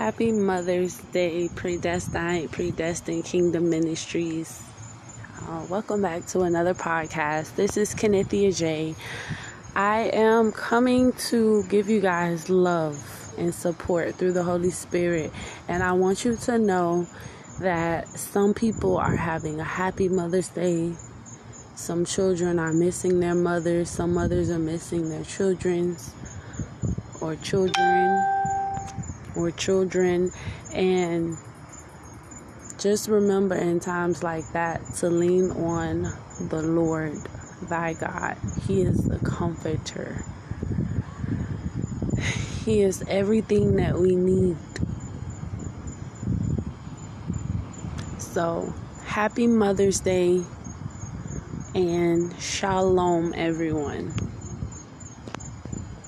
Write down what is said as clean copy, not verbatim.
Happy Mother's Day, Predestined Kingdom Ministries. Welcome back to another podcast. This is Kennethia J. I am coming to give you guys love and support through the Holy Spirit. And I want you to know that some people are having a happy Mother's Day. Some children are missing their mothers. Some mothers are missing their children. And just remember in times like that to lean on the Lord thy God. He is the comforter. He is everything that we need. So happy Mother's Day and shalom, everyone.